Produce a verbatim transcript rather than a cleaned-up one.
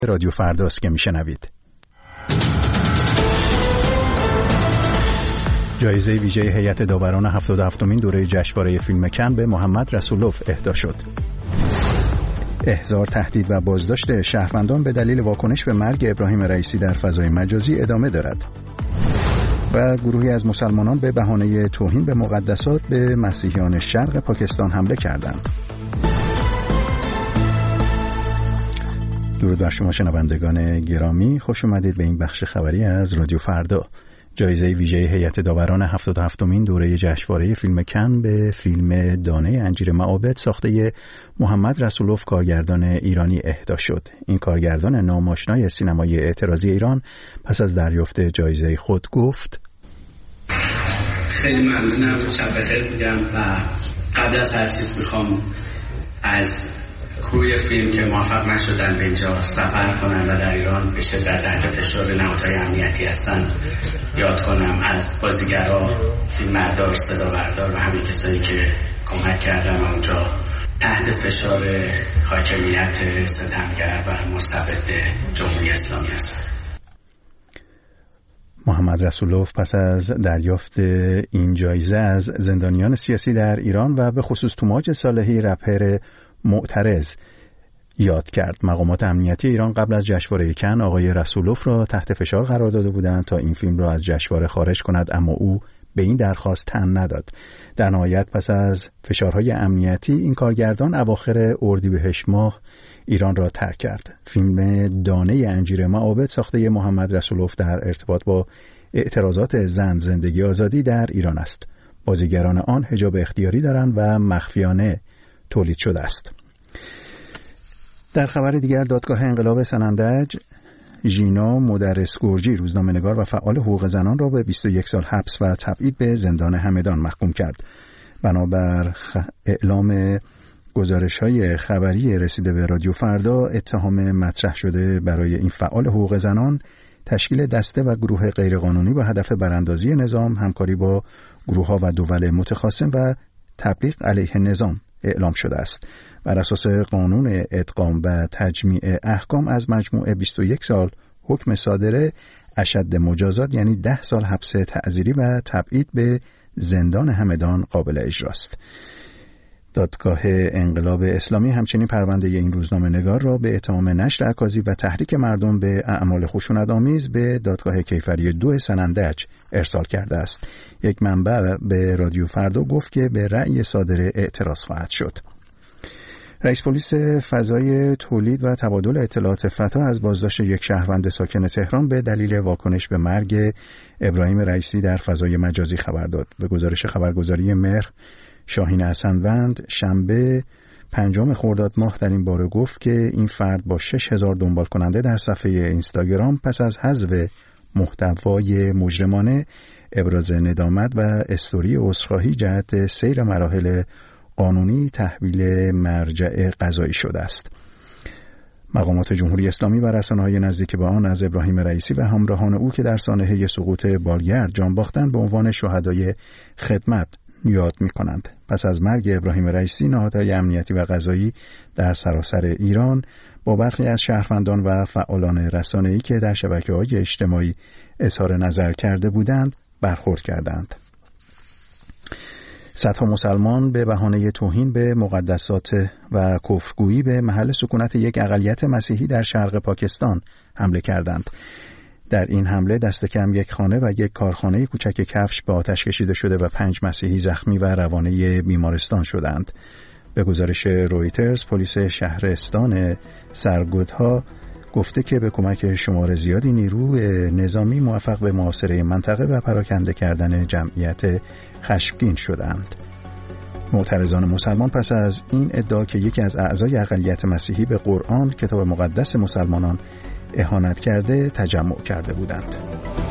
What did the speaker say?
رادیو فرداست که میشنوید. جایزه ویژه هیئت داوران هفتاد و هفتمین دوره جشنواره فیلم کن به محمد رسولوف اهدا شد. احضار، تهدید و بازداشت شهروندان به دلیل واکنش به مرگ ابراهیم رئیسی در فضای مجازی ادامه دارد. و گروهی از مسلمانان به بهانه توهین به مقدسات به مسیحیان شرق پاکستان حمله کردند. درود بر شما شنوندگان گرامی، خوش اومدید به این بخش خبری از رادیو فردا. جایزه ویژه هیئت داوران هفتاد و هفتمین دوره جشنواره فیلم کن به فیلم دانه انجیر معابد ساخته محمد رسولوف کارگردان ایرانی اهدا شد. این کارگردان ناماشنای سینمای اعتراضی ایران پس از دریافت جایزه خود گفت: خیلی ممنونم، شب بخیر میگم و قبل از هر چیز میخوام از کروی فیلم که موفق نشدن به اینجا سفر کنن و در ایران به شدت تحت فشار نهادهای امنیتی هستن یاد کنم، از بازیگرا، فیلمبردار، صدابردار و همه کسایی که کمک کردن و اونجا تحت فشار حاکمیت ستمگر و مستبد جمهوری اسلامی هستن. محمد رسولوف پس از دریافت این جایزه از زندانیان سیاسی در ایران و به خصوص توماج صالحی رپر معترض یاد کرد. مقامات امنیتی ایران قبل از جشنواره کن آقای رسولوف را تحت فشار قرار داده بودند تا این فیلم را از جشنواره خارج کند، اما او به این درخواست تن نداد. در نهایت پس از فشارهای امنیتی این کارگردان اواخر اردیبهشت ماه ایران را ترک کرد. فیلم دانه انجیر معابد ساخته محمد رسولوف در ارتباط با اعتراضات زن، زندگی، آزادی در ایران است. بازیگران آن حجاب اختیاری دارند و مخفیانه تولید شده است. در خبر دیگر، دادگاه انقلاب سنندج ژینا مدرس گرجی، روزنامه‌نگار و فعال حقوق زنان را به بیست و یک سال حبس و تبعید به زندان همدان محکوم کرد. بنابر خ... اعلام گزارش‌های خبری رسیده به رادیو فردا، اتهام مطرح شده برای این فعال حقوق زنان تشکیل دسته و گروه غیرقانونی با هدف براندازی نظام، همکاری با گروه‌ها و دول متخاصم و تبلیغ علیه نظام اعلام شده است. بر اساس قانون ادغام و تجمیع احکام از مجموع بیست و یک سال حکم صادره، اشد مجازات یعنی ده سال حبس تعزیری و تبعید به زندان همدان قابل اجراست. دادگاه انقلاب اسلامی همچنین پرونده این روزنامه‌نگار را به اتهام نشر اکاذیب و تحریک مردم به اعمال خشونت‌آمیز به دادگاه کیفری دو سنندج ارسال کرده است. یک منبع به رادیو فردا گفت که به رأی صادره اعتراض خواهد شد. رئیس پلیس فضای تولید و تبادل اطلاعات فتا از بازداشت یک شهروند ساکن تهران به دلیل واکنش به مرگ ابراهیم رئیسی در فضای مجازی خبر داد. به گزارش خبرگزاری مهر، شاهین حسنوند شنبه پنجم خرداد ماه در این باره گفت که این فرد با شش هزار دنبال کننده در صفحه اینستاگرام پس از حذف محتوای مجرمانه، ابراز ندامت و استوری عذرخواهی جهت سیر مراحل قانونی تحویل مرجع قضایی شده است. مقامات جمهوری اسلامی و رسانه‌های نزدیک به آن از ابراهیم رئیسی و همراهان او که در سانحه سقوط بالگرد جان باختند به عنوان شهدای خدمت یاد می‌کنند. پس از مرگ ابراهیم رئیسی، نهادهای امنیتی و قضایی در سراسر ایران با برخی از شهروندان و فعالان رسانه‌ای که در شبکه‌های اجتماعی اظهار نظر کرده بودند برخورد کردند. صدها مسلمان به بهانه توهین به مقدسات و کفرگویی به محل سکونت یک اقلیت مسیحی در شرق پاکستان حمله کردند. در این حمله دست کم یک خانه و یک کارخانه کوچک کفش به آتش کشیده شده و پنج مسیحی زخمی و روانه بیمارستان شدند. به گزارش رویترز، پلیس شهرستان سرگودها گفته که به کمک شمار زیادی نیروی نظامی موفق به محاصره منطقه و پراکنده کردن جمعیت خشمگین شدند. معترضان مسلمان پس از این ادعا که یکی از اعضای اقلیت مسیحی به قرآن، کتاب مقدس مسلمانان، اهانت کرده، تجمع کرده بودند.